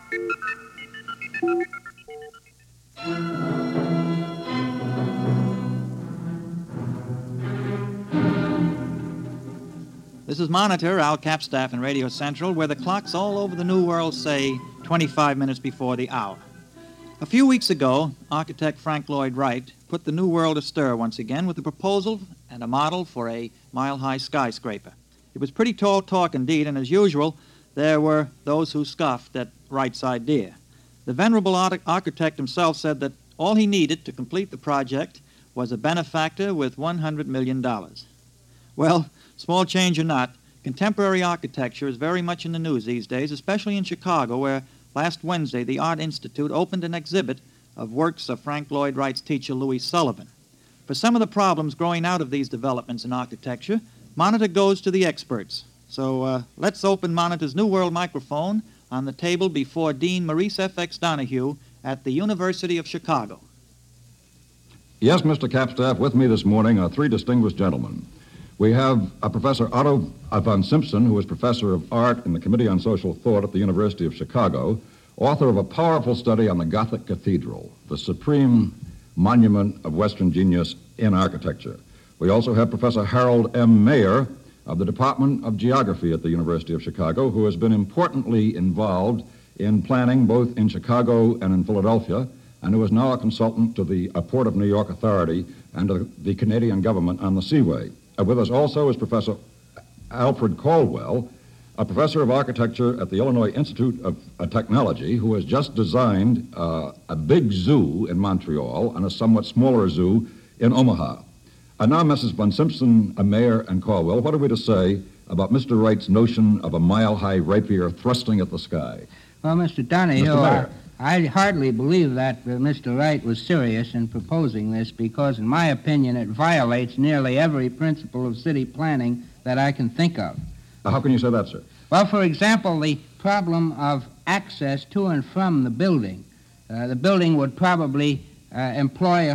This is Monitor, Al Capstaff in Radio Central, where the clocks all over the New World say 25 minutes before the hour. A few weeks ago, architect Frank Lloyd Wright put the New World astir once again with a proposal and a model for a mile-high skyscraper. It was pretty tall talk indeed, and as usual, there were those who scoffed at Wright's idea. The venerable architect himself said that all he needed to complete the project was a benefactor with $100 million. Well, small change or not, contemporary architecture is very much in the news these days, especially in Chicago, where last Wednesday the Art Institute opened an exhibit of works of Frank Lloyd Wright's teacher, Louis Sullivan. For some of the problems growing out of these developments in architecture, Monitor goes to the experts. So let's open Monitor's New World microphone on the table before Dean Maurice F.X. Donahue at the University of Chicago. Yes, Mr. Capstaff, with me this morning are three distinguished gentlemen. We have Professor Otto von Simpson, who is professor of art in the Committee on Social Thought at the University of Chicago, author of a powerful study on the Gothic Cathedral, the supreme monument of Western genius in architecture. We also have Professor Harold M. Mayer of the Department of Geography at the University of Chicago, who has been importantly involved in planning both in Chicago and in Philadelphia, and who is now a consultant to the Port of New York Authority and to the Canadian government on the Seaway. With us also is Professor Alfred Caldwell, a professor of architecture at the Illinois Institute of Technology, who has just designed a big zoo in Montreal and a somewhat smaller zoo in Omaha. And now, Mrs. von Simpson, Mayer, and Caldwell, what are we to say about Mr. Wright's notion of a mile-high rapier thrusting at the sky? Well, Mr. Donahue, I hardly believe that Mr. Wright was serious in proposing this because, in my opinion, it violates nearly every principle of city planning that I can think of. How can you say that, sir? Well, for example, the problem of access to and from the building. The building would probably employ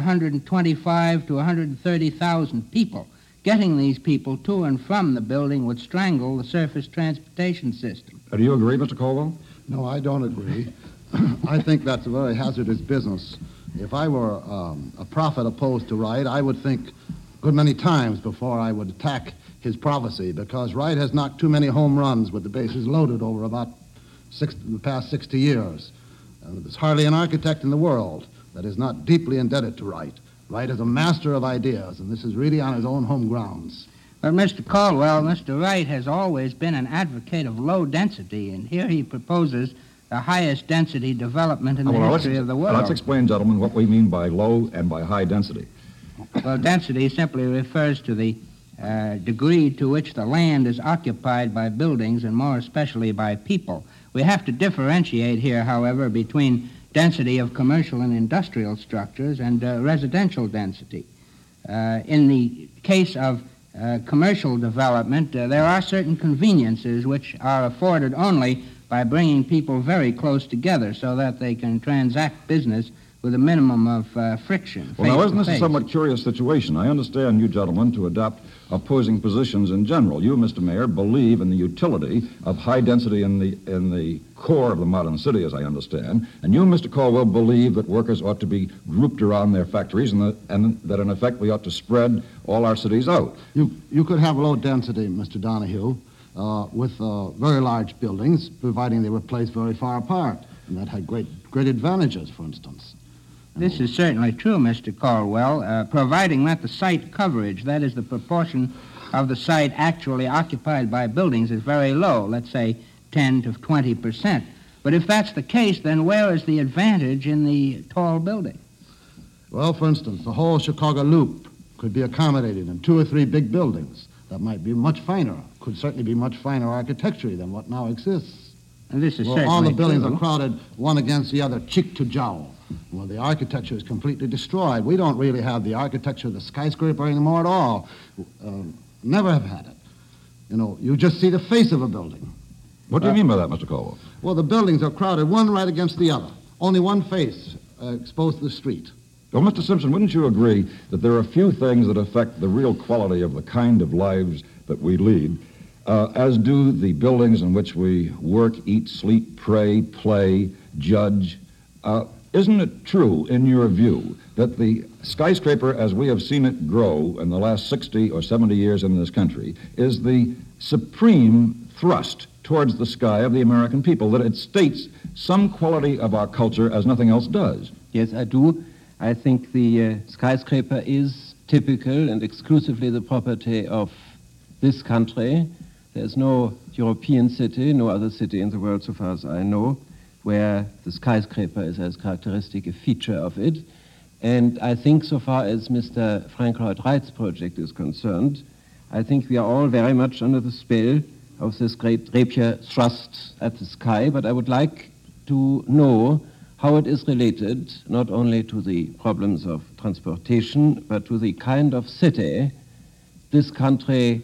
125 to 130,000 people. Getting these people to and from the building would strangle the surface transportation system. Do you agree, Mr. Caldwell? No, I don't agree. I think that's a very hazardous business. If I were a prophet opposed to Wright, I would think a good many times before I would attack his prophecy, because Wright has knocked too many home runs with the bases loaded over about the past 60 years. There's hardly an architect in the world that is not deeply indebted to Wright. Wright is a master of ideas, and this is really on his own home grounds. But Mr. Caldwell, Mr. Wright has always been an advocate of low density, and here he proposes the highest density development in the history of the world. Let's explain, gentlemen, what we mean by low and by high density. Well, density simply refers to the degree to which the land is occupied by buildings and more especially by people. We have to differentiate here, however, between density of commercial and industrial structures and residential density. In the case of commercial development, there are certain conveniences which are afforded only by bringing people very close together so that they can transact business with a minimum of friction. Well, now, isn't this a somewhat curious situation? I understand you gentlemen to adopt opposing positions in general. You, Mr. Mayor, believe in the utility of high density in the core of the modern city, as I understand, and you, Mr. Caldwell, believe that workers ought to be grouped around their factories and that in effect, we ought to spread all our cities out. You could have low density, Mr. Donahue, with very large buildings, providing they were placed very far apart, and that had great advantages, for instance. This is certainly true, Mr. Caldwell, providing that the site coverage, that is the proportion of the site actually occupied by buildings, is very low, let's say 10 to 20%. But if that's the case, then where is the advantage in the tall building? Well, for instance, the whole Chicago Loop could be accommodated in 2 or 3 big buildings. That might be much finer, could certainly be much finer architecturally than what now exists. And this is certainly all the buildings true. are crowded one against the other, cheek to jowl. Well, the architecture is completely destroyed. We don't really have the architecture of the skyscraper anymore at all. Never have had it. You know, you just see the face of a building. What do you mean by that, Mr. Caldwell? Well, the buildings are crowded one right against the other. Only one face exposed to the street. Well, Mr. Simpson, wouldn't you agree that there are a few things that affect the real quality of the kind of lives that we lead, as do the buildings in which we work, eat, sleep, pray, play, judge. Isn't it true, in your view, that the skyscraper, as we have seen it grow in the last 60 or 70 years in this country, is the supreme thrust towards the sky of the American people, that it states some quality of our culture as nothing else does? Yes, I do. I think the skyscraper is typical and exclusively the property of this country. There's no European city, no other city in the world, so far as I know, where the skyscraper is as characteristic a feature of it. And I think so far as Mr. Frank Lloyd Wright's project is concerned, I think we are all very much under the spell of this great rapier thrust at the sky, but I would like to know how it is related not only to the problems of transportation, but to the kind of city this country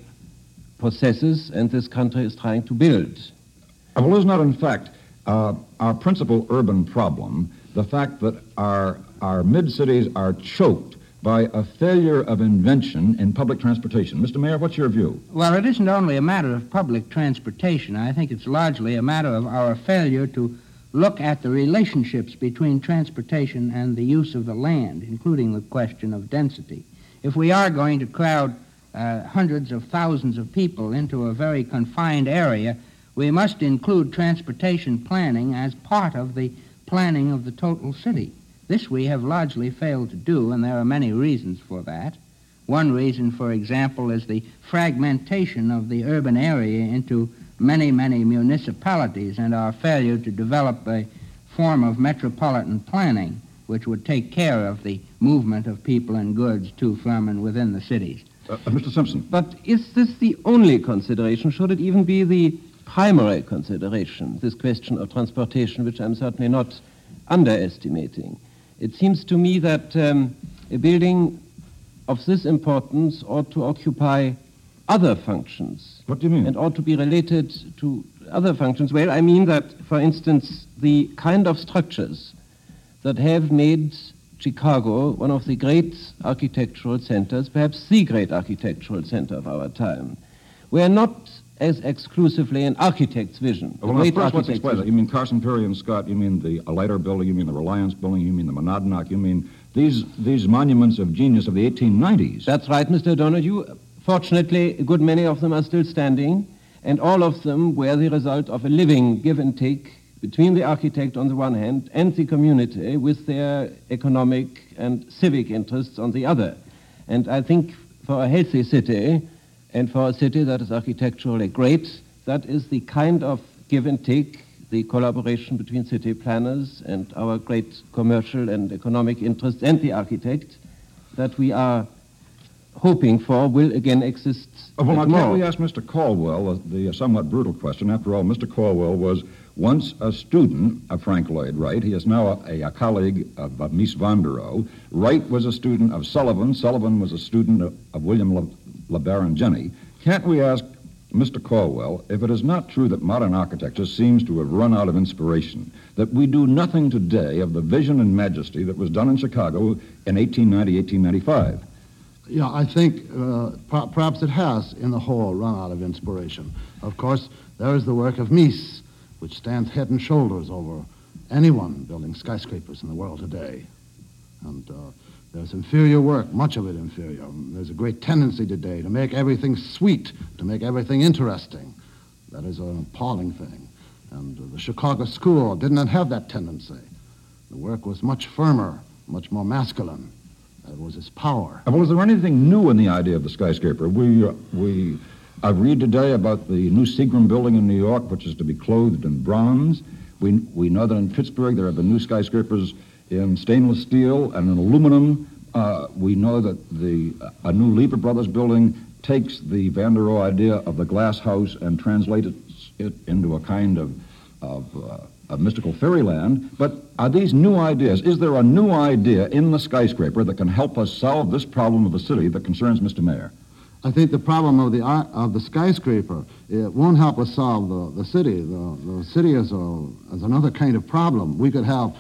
possesses and this country is trying to build. Well, is not, in fact, our principal urban problem the fact that our mid-cities are choked by a failure of invention in public transportation? Mr. Mayor, what's your view? Well, it isn't only a matter of public transportation. I think it's largely a matter of our failure to look at the relationships between transportation and the use of the land, including the question of density. If we are going to crowd hundreds of thousands of people into a very confined area, we must include transportation planning as part of the planning of the total city. This we have largely failed to do, and there are many reasons for that. One reason, for example, is the fragmentation of the urban area into many, many municipalities and our failure to develop a form of metropolitan planning which would take care of the movement of people and goods to, from, and within the cities. Mr. Simpson. But is this the only consideration? Should it even be the primary consideration, this question of transportation, which I'm certainly not underestimating? It seems to me that a building of this importance ought to occupy other functions. What do you mean? And ought to be related to other functions. Well, I mean that, for instance, the kind of structures that have made Chicago one of the great architectural centers, perhaps the great architectural center of our time, were not as exclusively an architect's vision. Well, first, let's explain that. You mean Carson, Perry, and Scott, you mean the Leiter building, you mean the Reliance building, you mean the Monadnock, you mean these monuments of genius of the 1890s. That's right, Mr. Donahue. Fortunately, a good many of them are still standing, and all of them were the result of a living give and take between the architect on the one hand and the community with their economic and civic interests on the other. And I think for a healthy city and for a city that is architecturally great, that is the kind of give and take, the collaboration between city planners and our great commercial and economic interests and the architect that we are hoping for will again exist. Well, now, can't we ask Mr. Caldwell the somewhat brutal question? After all, Mr. Caldwell was once a student of Frank Lloyd Wright. He is now a colleague of Mies van der Rohe. Wright was a student of Sullivan. Sullivan was a student of William LeBaron Jenney. Can't we ask Mr. Caldwell if it is not true that modern architecture seems to have run out of inspiration, that we do nothing today of the vision and majesty that was done in Chicago in 1890, 1895? Yeah, I think perhaps it has, in the whole, run out of inspiration. Of course, there is the work of Mies, which stands head and shoulders over anyone building skyscrapers in the world today. And there's inferior work, much of it inferior. There's a great tendency today to make everything sweet, to make everything interesting. That is an appalling thing. And the Chicago School did not have that tendency. The work was much firmer, much more masculine. That was its power. Well, is there anything new in the idea of the skyscraper? I've read today about the new Seagram building in New York, which is to be clothed in bronze. We know that in Pittsburgh there have been new skyscrapers in stainless steel and in aluminum. We know that a new Lever Brothers building takes the Van der Rohe idea of the glass house and translates it into a kind of mystical fairyland. But are these new ideas? Is there a new idea in the skyscraper that can help us solve this problem of a city that concerns Mr. Mayor? I think the problem of the skyscraper, it won't help us solve the city. The city is another kind of problem. We could have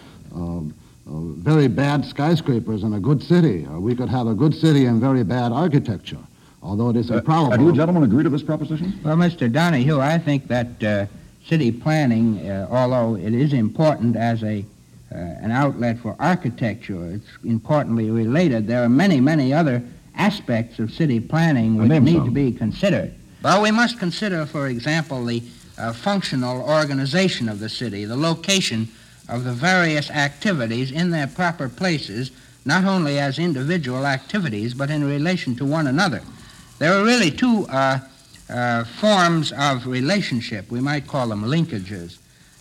very bad skyscrapers in a good city, or we could have a good city and very bad architecture. although it is improbable. Do you gentlemen agree to this proposition? Well, Mr. Donahue, I think that city planning, although it is important as an outlet for architecture, it's importantly related. There are many, many other aspects of city planning which need to be considered. Well, we must consider, for example, the functional organization of the city, the location of the various activities in their proper places, not only as individual activities, but in relation to one another. There are really two forms of relationship. We might call them linkages.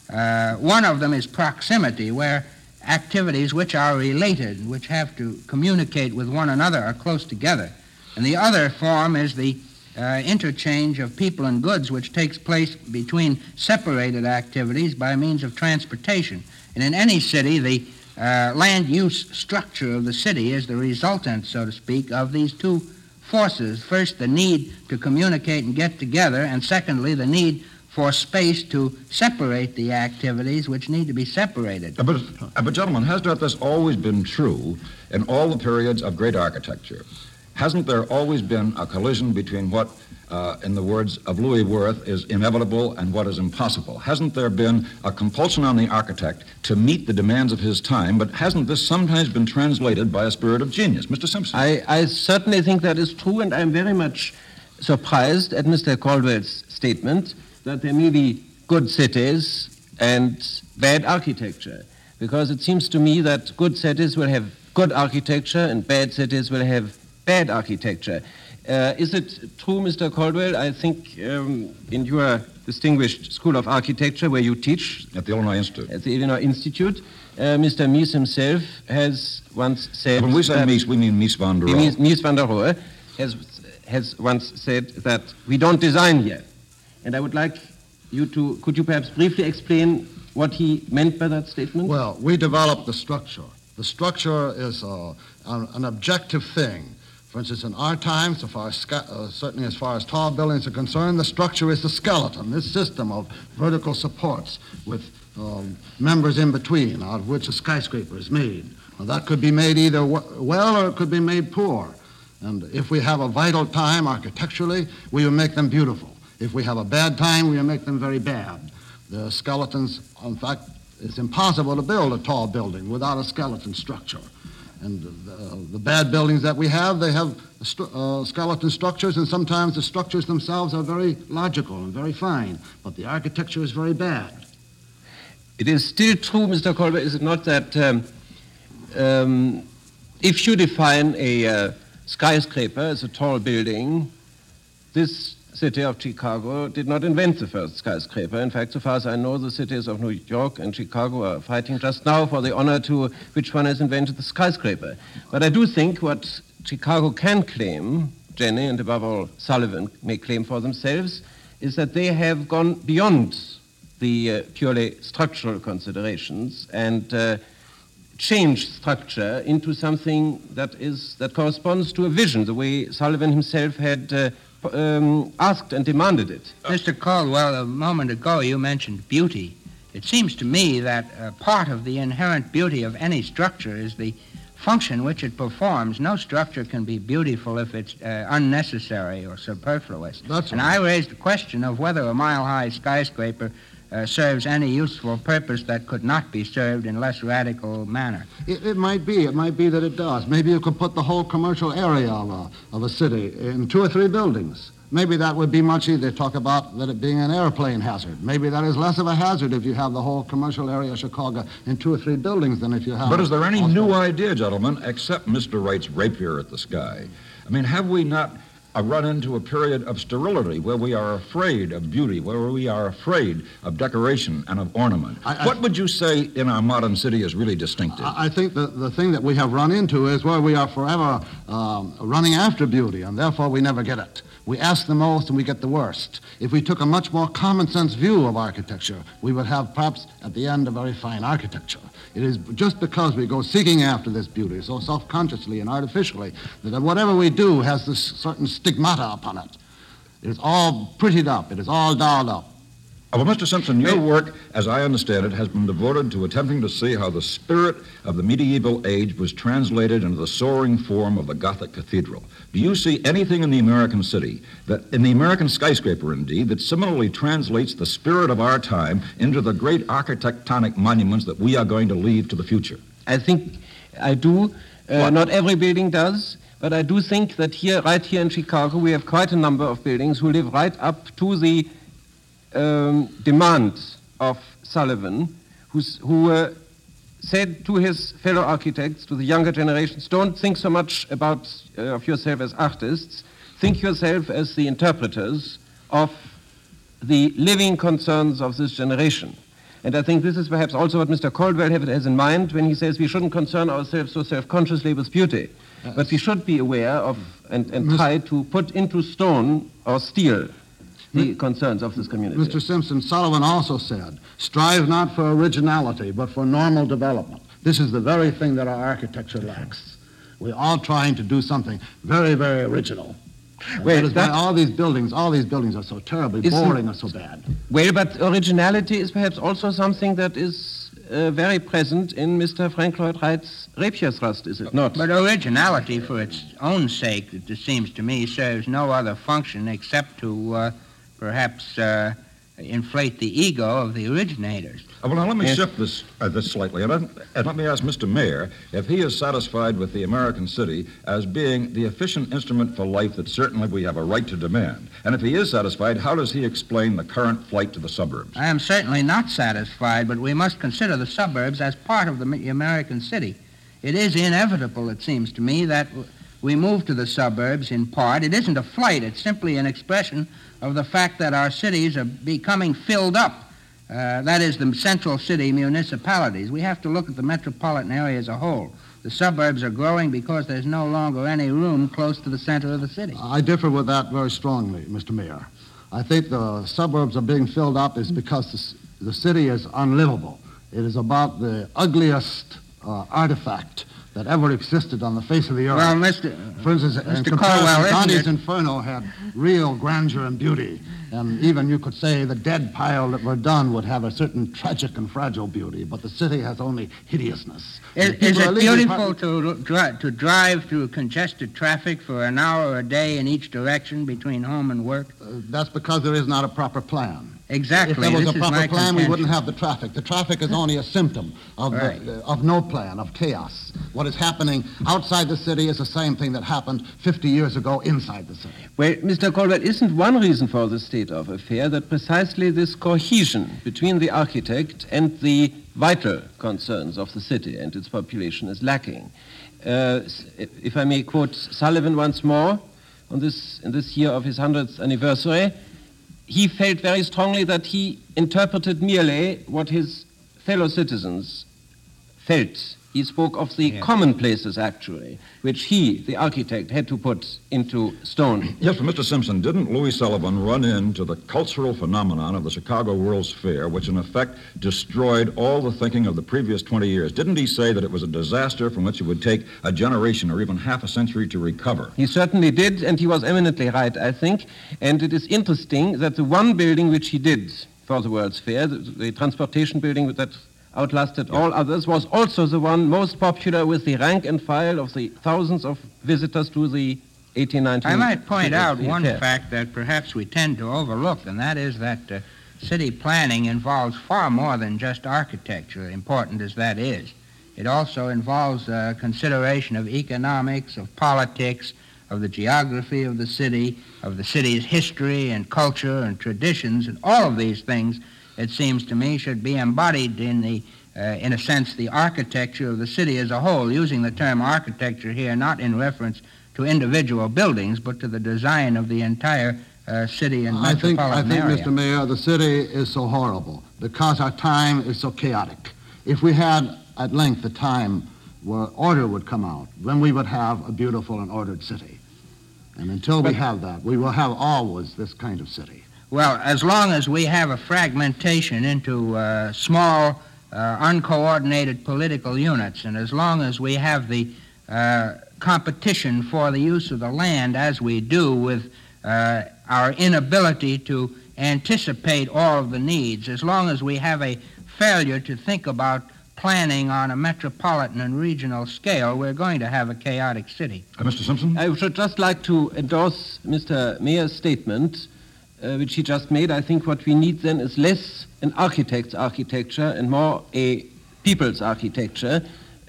One of them is proximity, where activities which are related, which have to communicate with one another, are close together. And the other form is the interchange of people and goods, which takes place between separated activities by means of transportation. And in any city, the land use structure of the city is the resultant, so to speak, of these two forces. First, the need to communicate and get together, and secondly, the need for space to separate the activities which need to be separated. But gentlemen, has not this always been true in all the periods of great architecture? Hasn't there always been a collision between what, in the words of Louis Wirth, is inevitable and what is impossible? Hasn't there been a compulsion on the architect to meet the demands of his time, but hasn't this sometimes been translated by a spirit of genius? Mr. Simpson. I certainly think that is true, and I'm very much surprised at Mr. Caldwell's statement that there may be good cities and bad architecture, because it seems to me that good cities will have good architecture and bad cities will have bad architecture. Is it true, Mr. Caldwell? I think in your distinguished School of Architecture, where you teach at the Illinois Institute, Mr. Mies himself has once said... When we say Mies, we mean Mies van der Rohe. Mies van der Rohe has once said that we don't design here. And I would like you to, could you perhaps briefly explain what he meant by that statement? Well, we developed the structure. The structure is an objective thing. For instance, in our time, certainly as far as tall buildings are concerned, the structure is the skeleton, this system of vertical supports with members in between, out of which a skyscraper is made. Now, that could be made either well or it could be made poor. And if we have a vital time architecturally, we will make them beautiful. If we have a bad time, we will make them very bad. The skeletons, in fact, it's impossible to build a tall building without a skeleton structure. And the bad buildings that we have, they have skeleton structures, and sometimes the structures themselves are very logical and very fine, but the architecture is very bad. It is still true, Mr. Caldwell, is it not, that if you define a skyscraper as a tall building, this city of Chicago did not invent the first skyscraper. In fact, so far as I know, the cities of New York and Chicago are fighting just now for the honor to which one has invented the skyscraper. But I do think what Chicago can claim, Jenny and above all Sullivan may claim for themselves, is that they have gone beyond the purely structural considerations and changed structure into something that corresponds to a vision, the way Sullivan himself had asked and demanded it. Mr. Caldwell, a moment ago you mentioned beauty. It seems to me that part of the inherent beauty of any structure is the function which it performs. No structure can be beautiful if it's unnecessary or superfluous. And I raised the question of whether a mile-high skyscraper serves any useful purpose that could not be served in less radical manner. It might be. It might be that it does. Maybe you could put the whole commercial area of a city in 2 or 3 buildings. Maybe that would be much easier. They talk about that it being an airplane hazard. Maybe that is less of a hazard if you have the whole commercial area of Chicago in 2 or 3 buildings than if you have... But is there any new idea, gentlemen, except Mr. Wright's rapier at the sky? I mean, have we not run into a period of sterility where we are afraid of beauty, where we are afraid of decoration and of ornament? What would you say in our modern city is really distinctive? I think the thing that we have run into is where we are forever running after beauty, and therefore we never get it. We ask the most and we get the worst. If we took a much more common sense view of architecture, we would have perhaps at the end a very fine architecture. It is just because we go seeking after this beauty so self-consciously and artificially that whatever we do has this certain stigmata upon it. It is all prettied up. It is all dolled up. Well, Mr. Simpson, your work, as I understand it, has been devoted to attempting to see how the spirit of the medieval age was translated into the soaring form of the Gothic cathedral. Do you see anything in the American city, in the American skyscraper indeed, that similarly translates the spirit of our time into the great architectonic monuments that we are going to leave to the future? I think I do. Not every building does, but I do think that right here in Chicago, we have quite a number of buildings who live right up to the demand of Sullivan, who said to his fellow architects, to the younger generations, don't think so much of yourself as artists, think yourself as the interpreters of the living concerns of this generation. And I think this is perhaps also what Mr. Caldwell has in mind when he says we shouldn't concern ourselves so self-consciously with beauty, but we should be aware of and try to put into stone or steel the concerns of this community. Mr. Simpson, Sullivan also said, strive not for originality, but for normal development. This is the very thing that our architecture lacks. We're all trying to do something very, very original. That is why all these buildings are so terribly boring or so bad. Well, but originality is perhaps also something that is very present in Mr. Frank Lloyd Wright's Rapier's is it not? But originality, for its own sake, it seems to me, serves no other function except to perhaps inflate the ego of the originators. Well, now let me shift this slightly, and let me ask Mr. Mayor if he is satisfied with the American city as being the efficient instrument for life that certainly we have a right to demand. And if he is satisfied, how does he explain the current flight to the suburbs? I am certainly not satisfied, but we must consider the suburbs as part of the American city. It is inevitable, it seems to me, that we move to the suburbs in part. It isn't a flight, it's simply an expression of the fact that our cities are becoming filled up. That is, the central city municipalities. We have to look at the metropolitan area as a whole. The suburbs are growing because there's no longer any room close to the center of the city. I differ with that very strongly, Mr. Mayor. I think the suburbs are being filled up is because the city is unlivable. It is about the ugliest artifact that ever existed on the face of the earth. Well, For instance, Mr. Caldwell, Dante's Inferno had real grandeur and beauty, and even you could say the dead pile that were done would have a certain tragic and fragile beauty, but the city has only hideousness. Is it beautiful to drive through congested traffic for an hour a day in each direction between home and work? That's because there is not a proper plan. Exactly. If there was a proper plan, we wouldn't have the traffic. The traffic is only a symptom of no plan, of chaos. What is happening outside the city is the same thing that happened 50 years ago inside the city. Well, Mr. Caldwell, isn't one reason for the state of affair that precisely this cohesion between the architect and the vital concerns of the city and its population is lacking? If I may quote Sullivan once more, in this year of his 100th anniversary, he felt very strongly that he interpreted merely what his fellow citizens felt. He spoke of the commonplaces, actually, which he, the architect, had to put into stone. Yes, but Mr. Simpson, didn't Louis Sullivan run into the cultural phenomenon of the Chicago World's Fair, which in effect destroyed all the thinking of the previous 20 years? Didn't he say that it was a disaster from which it would take a generation or even half a century to recover? He certainly did, and he was eminently right, I think. And it is interesting that the one building which he did for the World's Fair, the transportation building that outlasted all others, was also the one most popular with the rank and file of the thousands of visitors to the 1819. I might point out one fact that perhaps we tend to overlook, and that is that city planning involves far more than just architecture, important as that is. It also involves consideration of economics, of politics, of the geography of the city's history and culture and traditions, and all of these things, it seems to me, should be embodied in a sense, the architecture of the city as a whole, using the term architecture here not in reference to individual buildings, but to the design of the entire city and metropolitan area. I think, Mr. Mayor, the city is so horrible because our time is so chaotic. If we had, at length, a time where order would come out, then we would have a beautiful and ordered city. And until we have that, we will have always this kind of city. Well, as long as we have a fragmentation into small, uncoordinated political units, and as long as we have the competition for the use of the land as we do with our inability to anticipate all of the needs. As long as we have a failure to think about planning on a metropolitan and regional scale, we're going to have a chaotic city. Mr. Simpson? I should just like to endorse Mr. Mayer's statement, which he just made. I think what we need then is less an architect's architecture and more a people's architecture.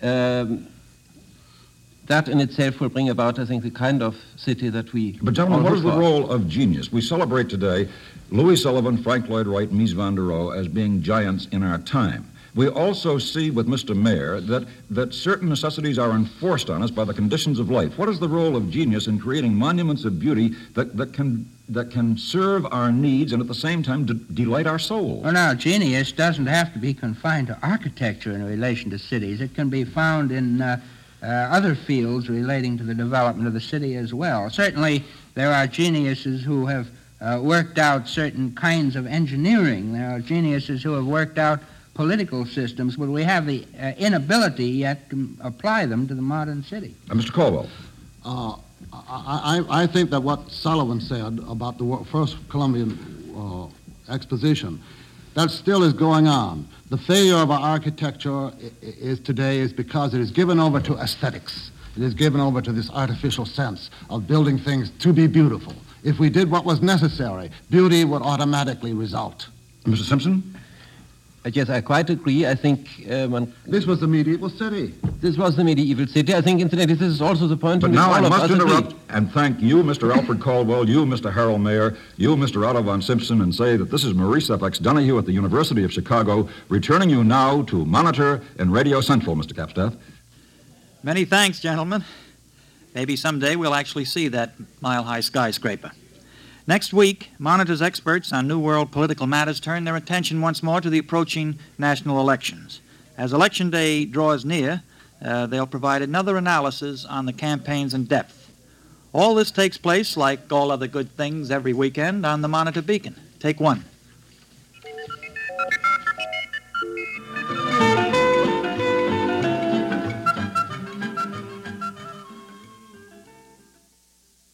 That in itself will bring about, I think, the kind of city that we... But gentlemen, what is the role of genius? We celebrate today Louis Sullivan, Frank Lloyd Wright, Mies van der Rohe as being giants in our time. We also see with Mr. Mayer that certain necessities are enforced on us by the conditions of life. What is the role of genius in creating monuments of beauty that can serve our needs and at the same time delight our souls? Well, now, genius doesn't have to be confined to architecture in relation to cities. It can be found in other fields relating to the development of the city as well. Certainly, there are geniuses who have worked out certain kinds of engineering. There are geniuses who have worked out political systems, but we have the inability yet to apply them to the modern city. Mr. Caldwell. I think that what Sullivan said about the first Columbian exposition, that still is going on. The failure of our architecture today is because it is given over to aesthetics. It is given over to this artificial sense of building things to be beautiful. If we did what was necessary, beauty would automatically result. Mr. Simpson? Yes, I quite agree. I think this was the medieval city. This was the medieval city. I think, incidentally, this is also the point. But now I must interrupt and thank you, Mr. Alfred Caldwell, you, Mr. Harold Mayer, you, Mr. Otto von Simpson, and say that this is Maurice F.X. Donahue at the University of Chicago, returning you now to Monitor and Radio Central, Mr. Capstaff. Many thanks, gentlemen. Maybe someday we'll actually see that mile-high skyscraper. Next week, Monitor's experts on New World political matters turn their attention once more to the approaching national elections. As Election Day draws near, they'll provide another analysis on the campaigns in depth. All this takes place, like all other good things, every weekend on the Monitor Beacon. Take one.